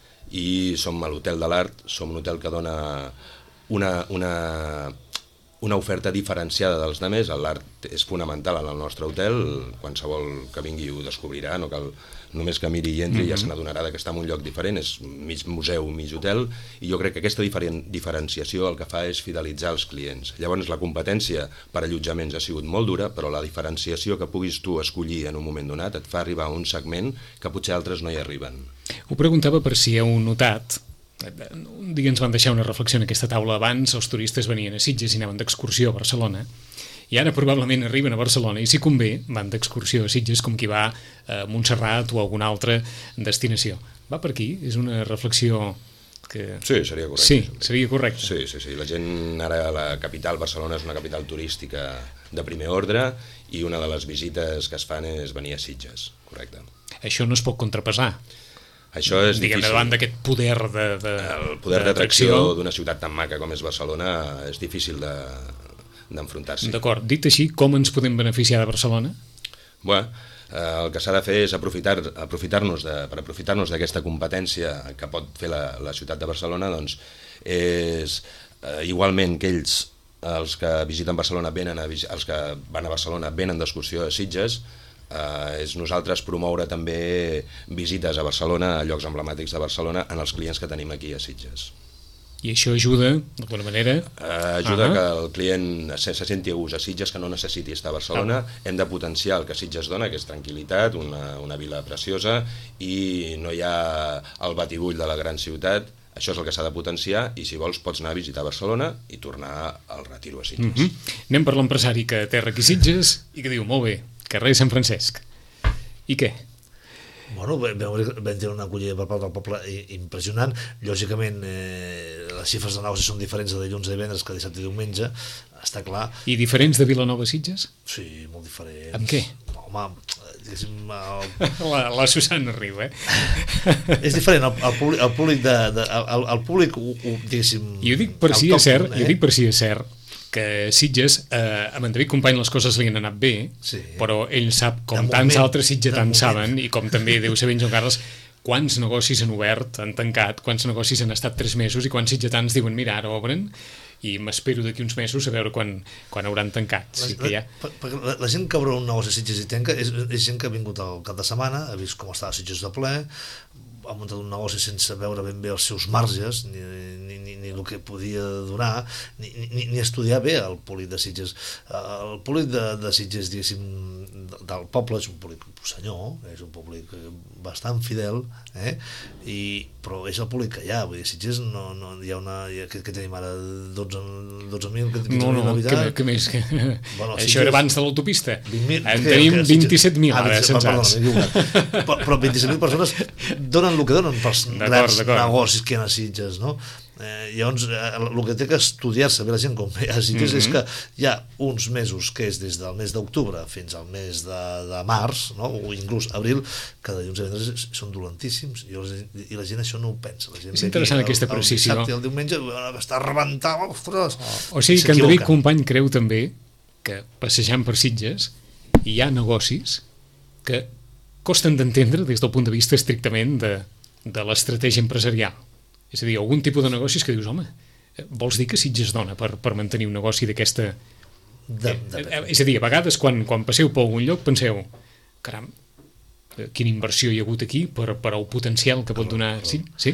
i som a l'Hotel de l'Art, som un hotel que dona una, una, una oferta diferenciada dels altres. L'art és fonamental en el nostre hotel, qualsevol que vingui ho descobrirà, no cal només que miri i entri, mm-hmm. ja se n'adonarà que està en un lloc diferent, és mig museu, mig hotel, i jo crec que aquesta diferent, diferenciació el que fa és fidelitzar els clients. Llavors la competència per allotjaments ha sigut molt dura, però la diferenciació que puguis tu escollir en un moment donat et fa arribar a un segment que potser altres no hi arriben. Ho preguntava per si heu notat, un dia ens van deixar una reflexió en aquesta taula abans, els turistes venien a Sitges i anaven d'excursió a Barcelona, i ara probablement arriben a Barcelona i si convé van d'excursió a Sitges com qui va a Montserrat o a alguna altra destinació. Va per aquí? És una reflexió que... Sí, seria correcte. Sí, seria correcte. Sí, sí, sí. La gent ara a la capital, Barcelona és una capital turística de primer ordre i una de les visites que es fan és venir a Sitges, correcte. Això no es pot contrapesar. Això és diguem, difícil. Davant d'aquest poder de, de, el poder d'atracció d'una ciutat tan maca com és Barcelona és difícil de d'enfrontar-s'hi. D'acord. Dit així, com ens podem beneficiar de Barcelona? Bé, eh, el que s'ha de fer és aprofitar, aprofitar-nos de, per aprofitar-nos d'aquesta competència que pot fer la, la ciutat de Barcelona, doncs és eh, igualment que ells, els que visiten Barcelona venen a, els que van a Barcelona venen d'excursió a Sitges, eh, és nosaltres promoure també visites a Barcelona, a llocs emblemàtics de Barcelona, en els clients que tenim aquí a Sitges. I això ajuda, d'alguna manera? Uh, ajuda uh-huh. que el client se, se senti a gust a Sitges, que no necessiti estar a Barcelona. Uh-huh. Hem de potenciar el que Sitges dona, que és tranquil·litat, una, una vila preciosa, i no hi ha el batibull de la gran ciutat. Això és el que s'ha de potenciar, i si vols pots anar a visitar Barcelona i tornar al retiro a Sitges. Uh-huh. Anem per l'empresari que aterra aquí a Sitges i que diu, molt bé, carrer Sant Francesc. I què? Bueno, vam tenir una acollida per part del poble impressionant. Lògicament, eh, les xifres de negoci són diferents de dilluns a divendres que dissabte i diumenge, està clar. I diferents de Vilanova i Sitges? Sí, molt diferents. Amb què? Home, diguéssim... El... La, la Susana riu, eh? És diferent, el, el públic, el públic, de, de, el, el públic ho, ho, diguéssim... I ho dic per si és cert, eh? jo dic per si és cert, que Sitges, eh, amb en David Company les coses li han anat bé, sí. però ell sap, com de tants moment, altres sitgetans saben, i com també deu saber en Joan Carles, quants negocis han obert, han tancat, quants negocis han estat tres mesos i quants sitgetans diuen, mira, ara obren, i m'espero d'aquí uns mesos a veure quan, quan hauran tancat. La, sí que ja... la, la, la gent que obre un negoci a Sitges i tanca és, és gent que ha vingut al cap de setmana, ha vist com estava Sitges de ple, ha muntat un negoci sense veure ben bé els seus marges, ni, ni, ni, ni el que podia donar, ni, ni, ni estudiar bé el públic de Sitges. El públic de, de Sitges, diguéssim, del poble és un públic senyor, és un públic bastant fidel, eh? I, però és el públic que hi ha, vull dir, Sitges no, no, hi ha una... Que, que tenim ara dotze mil No, no, que, que més que... Bueno, això Sitges, era abans de l'autopista. En que, tenim vint-i-set mil ah, ara, sensats. Però, però vint-i-set mil persones donen el que donen pels grans negocis que hi ha a Sitges, no? Eh, llavors, eh, el que té que estudiar-se bé la gent com a Sitges mm-hmm. és que hi ha uns mesos que és des del mes d'octubre fins al mes de, de març, no? O inclús abril, que de dilluns a divendres són dolentíssims i, i la gent això no ho pensa. La gent és interessant aquesta el, precisió. El dissabte i el diumenge està rebentant, ostres! O, o sigui que en David Company creu també que passejant per Sitges hi ha negocis que costen d'entendre des del punt de vista estrictament de, de l'estratègia empresarial. És a dir, algun tipus de negocis que dius, home, vols dir que Sitges dona per, per mantenir un negoci d'aquesta... De, de, de. És a dir, a vegades quan, quan passeu per algun lloc penseu, caram, quina inversió hi ha hagut aquí per, per el potencial que pot donar... Sí? Sí?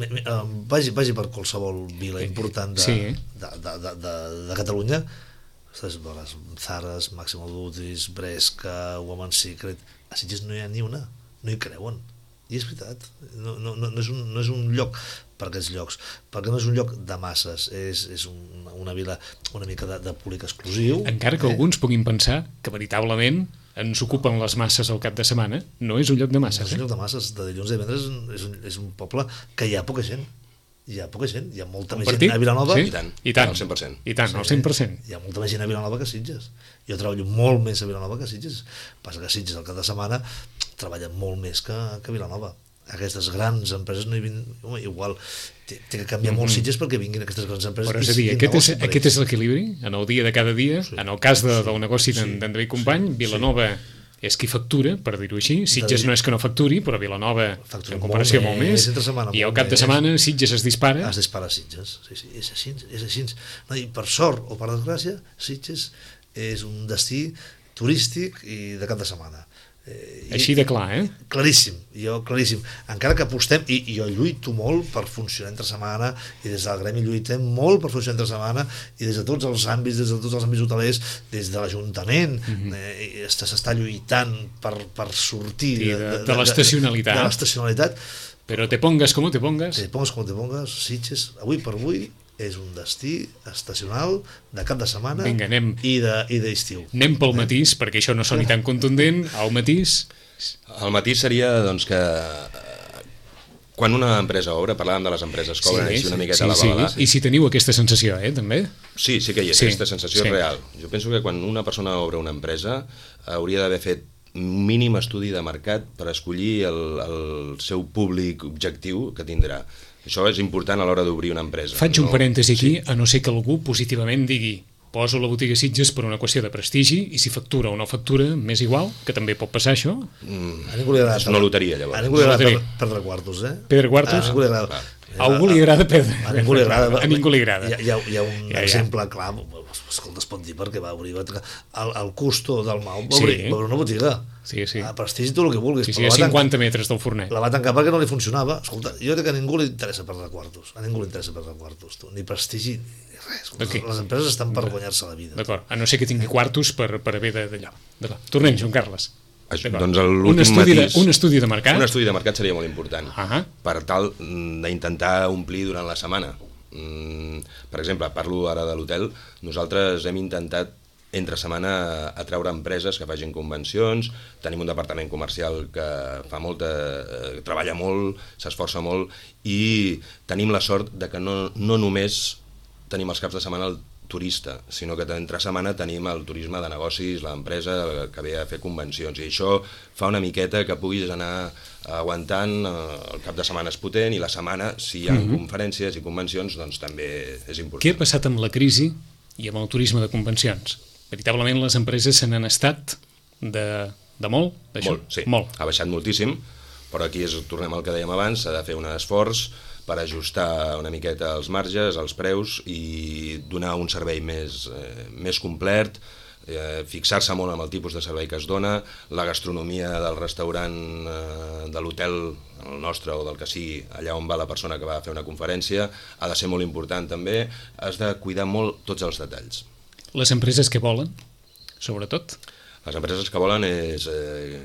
Vagi, vagi per qualsevol vila important de, sí. de, de, de, de, de Catalunya, les Zares, Máximo Duty, Bresca, Women's Secret, a Sitges no hi ha ni una, no hi creuen. I és veritat, no, no, no, és, un, no és un lloc per aquests llocs, perquè no és un lloc de masses, és, és una, una vila una mica de, de públic exclusiu. Encara que eh? alguns puguin pensar que veritablement ens ocupen les masses al cap de setmana, no és un lloc de masses. No és un eh? lloc de masses, de dilluns a divendres és un, és un poble que hi ha poca gent. Hi ha poca gent, hi ha molta més gent a Vilanova. Sí? I tant, I tant, al cent per cent. I tant, al cent per cent. Hi ha molta més gent a Vilanova que a Sitges. Jo treballo molt més a Vilanova que a Sitges. Passa que a Sitges al cap de setmana treballen molt més que, que a Vilanova. Aquestes grans empreses no hi vinguin, home, igual té, té que canviar molt Sitges perquè vinguin aquestes grans empreses. Però és a dir, aquest és, aquest és l'equilibri en el dia de cada dia, sí. En el cas de, del negoci d'Andrei Company, sí. Vilanova sí. És qui factura, per dir-ho així, Sitges no és que no facturi, però Vilanova factura en comparació molt més, molt més setmana, i al cap de setmana Sitges es dispara. Es dispara a Sitges, sí, sí, és així, és així. No, i per sort o per desgràcia, Sitges és un destí turístic i de cap de setmana. Eh, Així de clar, eh? Claríssim, jo claríssim. Encara que apostem, i, i jo lluito molt per funcionar entre setmana, i des del gremi lluitem molt per funcionar entre setmana, i des de tots els àmbits, des de tots els àmbits hotelers, des de l'Ajuntament, mm-hmm. eh, s'està lluitant per, per sortir sí, de, de, de, de l'estacionalitat. De l'estacionalitat. Però te pongas com te pongas. Te pongas com te pongas, Sitges, avui per avui, és un destí estacional de cap de setmana. Vinga, anem, i d'estiu. De, anem pel matís, perquè això no soni tan contundent. Al matís... El matís seria doncs, que quan una empresa obre, parlàvem de les empreses que obren sí, així una miqueta sí, a la vegada. Sí. I si teniu aquesta sensació, eh, també? Sí, sí que hi ha sí, aquesta sensació sí. real. Jo penso que quan una persona obre una empresa hauria d'haver fet un mínim estudi de mercat per escollir el, el seu públic objectiu que tindrà. Això és important a l'hora d'obrir una empresa. Faig un no? parèntesi aquí, sí. A no ser que algú positivament digui poso la botiga Sitges per una qüestió de prestigi i si factura o no factura, m'és igual, que també pot passar això. Mm, a ningú li agrada és una loteria, llavors. A ningú li agrada perdre quartos, eh? Perdre quartos? A ningú li agrada. A algú li agrada perdre. A ningú li agrada. A ningú li agrada. Hi ha, hi ha, hi ha un ja, exemple ja. clar, escolta, es pot dir perquè va obrir el, el Custo del Mau, va obrir, sí. va obrir una botiga. Sí, sí. A prestigi tot el que vulguis. Sí, sí, a cinquanta metres del forner. La va tancar perquè no li funcionava. Escolta, jo crec que a ningú li interessa perdre quartos. A ningú li interessa perdre quartos, tu. Ni prestigi, ni res. Okay. Les empreses estan per guanyar-se la vida. D'acord, a no ser que tingui quartos per, per haver d'allò. Tornem, Joan Carles. Doncs un estudi, matís, de, un estudi de mercat un estudi de mercat seria molt important uh -huh. per tal d'intentar omplir durant la setmana. Per exemple, parlo ara de l'hotel, nosaltres hem intentat entre setmana atraure empreses que facin convencions, tenim un departament comercial que fa molta, eh, treballa molt, s'esforça molt i tenim la sort de que no, no només tenim els caps de setmana el turista, sinó que entre setmana tenim el turisme de negocis, l'empresa que ve a fer convencions, i això fa una miqueta que puguis anar aguantant, el cap de setmana és potent i la setmana, si hi ha mm-hmm. conferències i convencions, doncs també és important. Què ha passat amb la crisi i amb el turisme de convencions? Veritablement les empreses se n'han estat de, de molt? Molt, sí, molt. Ha baixat moltíssim, però aquí és, tornem al que dèiem abans, s'ha de fer un esforç per ajustar una miqueta els marges, els preus i donar un servei més, eh, més complet, eh, fixar-se molt en el tipus de servei que es dona, la gastronomia del restaurant, eh, de l'hotel, el nostre o del que sigui, allà on va la persona que va a fer una conferència, ha de ser molt important també, has de cuidar molt tots els detalls. Les empreses que volen, sobretot? Les empreses que volen és eh,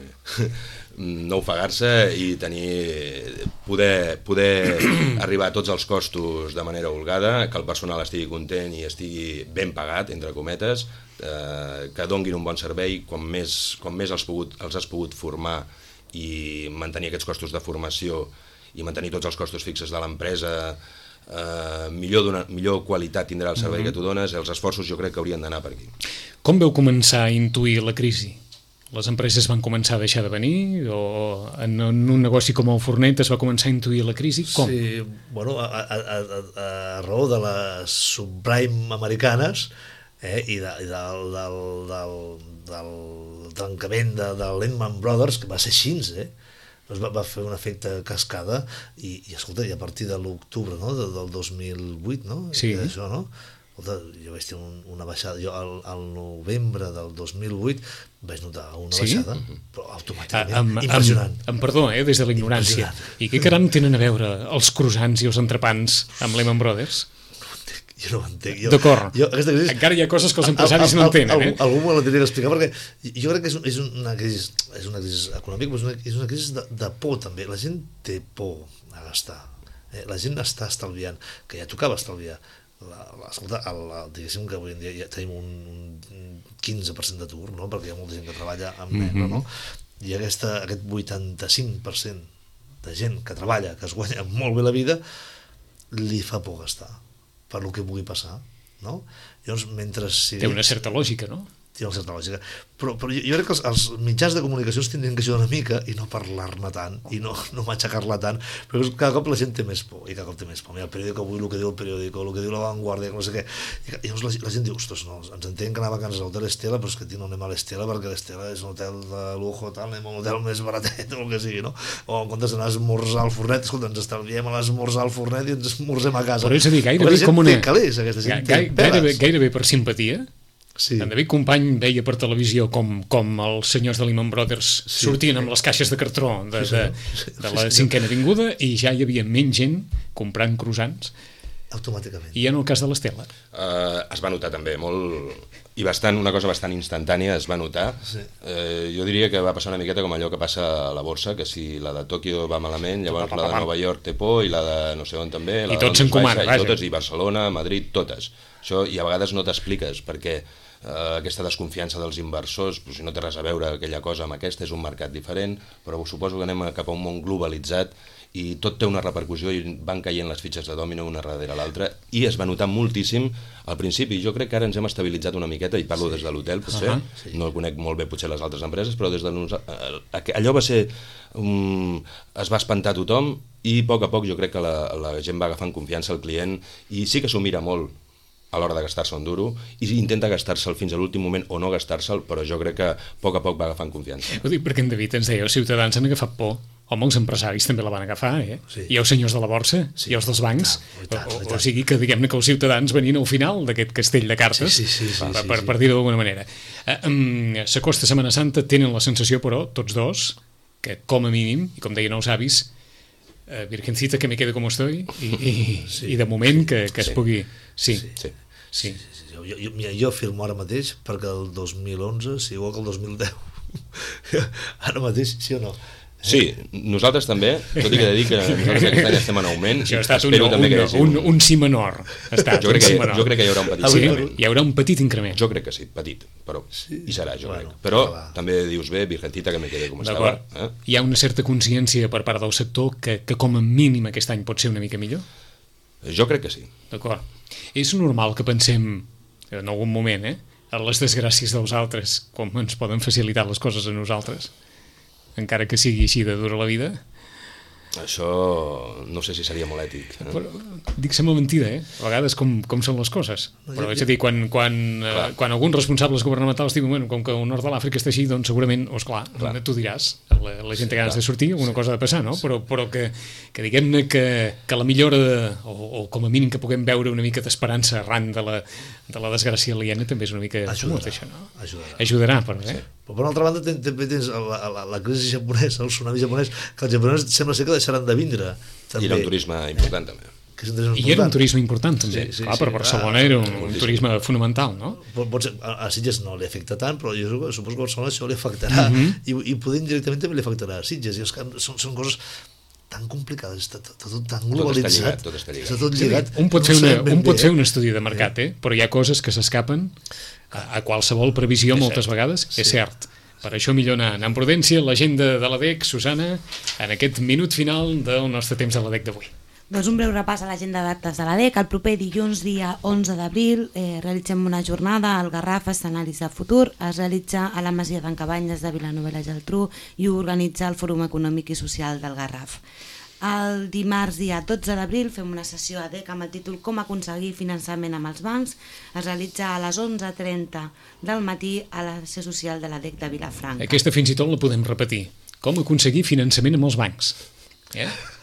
no ofegar-se i tenir, poder, poder arribar a tots els costos de manera holgada, que el personal estigui content i estigui ben pagat, entre cometes, eh, que donguin un bon servei, com més, com més els, pogut, els has pogut formar i mantenir aquests costos de formació i mantenir tots els costos fixes de l'empresa, Uh, millor, donar, millor qualitat tindrà el servei uh-huh. que tu dones, els esforços jo crec que haurien d'anar per aquí. Com veu començar a intuir la crisi? Les empreses van començar a deixar de venir o en un negoci com el Fornet es va començar a intuir la crisi? Com? Sí, bueno, a, a, a, a raó de les subprime americanes eh, i, de, i del, del, del, del trencament de, de Lehman Brothers, que va ser així, eh? Va, va fer un efecte cascada i, i escolta, i a partir de l'octubre, no? de, del dos mil vuit, no? Sí. Això, no? Escolta, jo vaig tenir un, una baixada, jo al, al novembre del dos mil vuit vaig notar una sí? baixada, però automàticament, a, amb, impressionant. Amb, amb perdó, eh, des de la ignorància. I què caram tenen a veure els croissants i els entrepans amb Lehman Brothers? jo no ho entenc. D'acord. Crisi... Encara hi ha coses que els empresaris no entenen, eh? Algú me l'hauria d'explicar, perquè jo crec que és, és una crisi, és una crisi econòmica, però és una, és una crisi de, de por, també. La gent té por a gastar. Eh? La gent està estalviant, que ja tocava estalviar. La, la, escolta, el, el, diguéssim que avui en dia ja tenim un, un quinze per cent d'atur, no? Perquè hi ha molta gent que treballa amb menys, mm -hmm. no? I aquesta, aquest vuitanta-cinc per cent de gent que treballa, que es guanya molt bé la vida, li fa por gastar per lo que pugui passar, no? Llavors, mentre... Si té una certa lògica, no? Té una certa lògica. Però, però jo, jo crec que els, els mitjans de comunicació es tindrien que ajudar una mica i no parlar-ne tant, i no, no matxacar-la tant, perquè cada cop la gent té més por, i cada cop té més por. Mira, el periòdico avui, el que diu el periòdico, el que diu la Vanguardia, no sé què. I llavors la, la gent diu, ostres, no, ens entenem que anar a vacances a l'hotel Estela, però és que no anem a l'Estela perquè l'Estela és un hotel de lujo, tal, anem a un hotel més baratet, o el que sigui, no? O en comptes d'anar a esmorzar al fornet, escolta, ens estalviem a l'esmorzar al fornet i ens esmorzem a casa. Però és a dir, gairebé com una... Calés, aquesta gent Gai, gairebé, gairebé per simpatia. Sí. En David Company veia per televisió com, com els senyors de Lehman Brothers sí, sortien amb les caixes de cartró de, de, de la cinquena avinguda i ja hi havia menys gent comprant croissants. Automàticament. I en el cas de l'Estela? Uh, es va notar també molt... I bastant, una cosa bastant instantània es va notar. Sí. Uh, jo diria que va passar una miqueta com allò que passa a la borsa, que si la de Tòquio va malament, llavors la de Nova York té por, i la de no sé on també, la I tots s'encomanen, i totes, i Barcelona, Madrid, totes. Això, i a vegades no t'expliques, perquè Uh, aquesta desconfiança dels inversors, pues, si no té res a veure aquella cosa amb aquesta, és un mercat diferent, però suposo que anem cap a un món globalitzat i tot té una repercussió i van caient les fitxes de dòmino una darrere l'altra, i es va notar moltíssim al principi. Jo crec que ara ens hem estabilitzat una miqueta, i parlo sí. des de l'hotel, potser, uh -huh. sí. no el conec molt bé potser les altres empreses, però des de nosaltres, allò va ser um, es va espantar tothom, i a poc a poc jo crec que la, la gent va agafant confiança al client, i sí que s'ho mira molt a l'hora de gastar-se un duro, i intenta gastar-se'l fins a l'últim moment o no gastar-se'l, però jo crec que a poc a poc va agafant confiança. Ho dic perquè en David ens deia, els ciutadans han agafat por. Home, els empresaris també la van agafar, eh? Sí. I els senyors de la borsa, sí. i els dels bancs. I tant, i tant, i tant. O, o sigui que diguem-ne que els ciutadans venien al final d'aquest castell de cartes, sí, sí, sí, sí, per, sí, per, sí. per dir-ho d'alguna manera. Eh, um, S'acosta Setmana Santa, tenen la sensació, però, tots dos, que com a mínim, i com deien els avis, eh, virgencita que me quede como estoy, i, i, sí. i de moment que, que sí. es pugui... Sí, sí. sí. sí. sí, sí. Jo, jo, mira, jo firmo ara mateix perquè el dos mil onze sigui igual que el dos mil deu. Ara mateix, sí o no? Sí, nosaltres també, tot i que he de dir que nosaltres aquest any estem en augment. Això ha estat un, un, un, un sí menor. Estat, jo, crec que, sí menor. jo crec que hi haurà un petit sí, increment. Hi haurà un petit increment. Jo crec que sí, petit, però sí. hi serà, jo bueno, crec. Però clar. També dius bé, virgencita, que me quede com estava. Eh? Hi ha una certa consciència per part del sector que, que com a mínim aquest any pot ser una mica millor? Jo crec que sí. D'acord. És normal que pensem, en algun moment, eh, en les desgràcies dels altres, com ens poden facilitar les coses a nosaltres, encara que sigui així de dura la vida? Això no sé si seria molt ètic. Eh? Però, dic, sembla mentida, eh? A vegades com, com són les coses. Però és a dir, quan, quan, eh, quan alguns responsables governamentals diuen, bueno, com que el nord de l'Àfrica està així, doncs segurament, oh, esclar, clar. tu diràs, la, la gent té ganes de sortir, alguna sí. cosa ha de passar, no? Sí. Però, però que, que diguem-ne que, que la millora, de, o, o com a mínim que puguem veure una mica d'esperança arran de la, de la desgràcia aliena, també és una mica... Ajudarà, això, no? ajudarà. Ajudarà, però, eh? Sí. Però per una altra banda també tens la, la, la crisi japonesa, el tsunami japonès, que els japonesos sembla ser que deixaran de vindre. També. I era un turisme important, també. Que és un turisme I important. era un turisme important, també. Sí, sí, Clar, sí, per Barcelona ah, era un, un turisme fonamental, no? Pot ser, a Sitges no li afecta tant, però jo suposo que a Barcelona això li afectarà, uh -huh. i, i poder indirectament també li afectarà a Sitges. I és que són, són coses tan complicades, està tot, tot tan globalitzat. Tot està lligat. Tot està lligat. Està tot lligat. Sí, un pot, no fer, una, un pot fer un estudi de mercat, eh? Però hi ha coses que s'escapen a, a qualsevol previsió, és moltes cert. vegades, sí. és cert. Per això millor anar, anar amb prudència. L'agenda de l'A D E C, Susana, en aquest minut final del nostre temps de l'A D E C d'avui. Doncs un breu repàs a l'agenda d'actes de l'A D E C. El proper dilluns, dia onze d'abril, eh, realitzem una jornada al Garraf, escenaris de futur. Es realitza a la Masia d'en Cabanyes de Vilanova i la Geltrú i ho organitza el Fòrum Econòmic i Social del Garraf. El dimarts, dia dotze d'abril, fem una sessió A D E C amb el títol Com aconseguir finançament amb els bancs. Es realitza a les onze trenta del matí a la sessió social de l'A D E C de Vilafranca. Aquesta fins i tot la podem repetir. Com aconseguir finançament amb els bancs. Eh?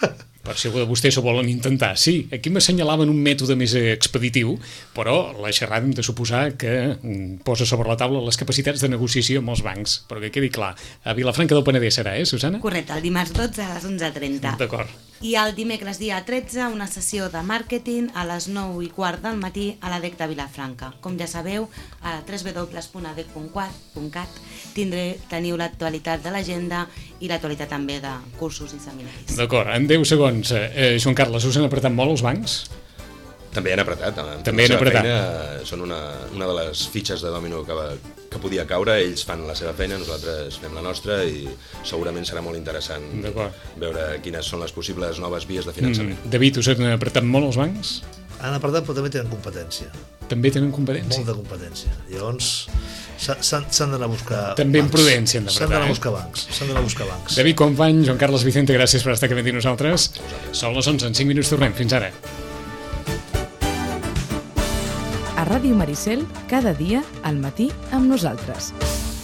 Per si algú de vostès ho volen intentar. Sí, aquí m'assenyalaven un mètode més expeditiu, però la xerrada hem de suposar que posa sobre la taula les capacitats de negociació amb els bancs, però que quedi clar. A Vilafranca del Penedès serà, eh, Susana? Correcte, el dimarts dotze a les onze trenta. D'acord. I el dimecres dia tretze, una sessió de màrqueting a les nou i quart del matí a l'A D E C de Vilafranca. Com ja sabeu, a w w w punt a d e c punt cat tindré, teniu l'actualitat de l'agenda i l'actualitat també de cursos i seminaris. D'acord, en deu segons. Eh, Joan Carles, us han apretat molt els bancs? També han apretat. També han apretat. Feina, són una, una de les fitxes de dòmino que, va, que podia caure. Ells fan la seva feina, nosaltres fem la nostra i segurament serà molt interessant veure quines són les possibles noves vies de finançament. Mm, David, us han apretat molt els bancs? Han apretat, però també tenen competència. També tenen competència? Molta competència. Llavors, s'han d'anar a buscar també bancs. en prudència han d'apretar. S'han d'anar a eh? buscar bancs. S'han d'anar a buscar bancs. David Company, Joan Carles Vicente, gràcies per estar aquí amb nosaltres. Són les onze, en cinc minuts tornem. Fins ara. A Ràdio Maricel, cada dia al matí amb nosaltres.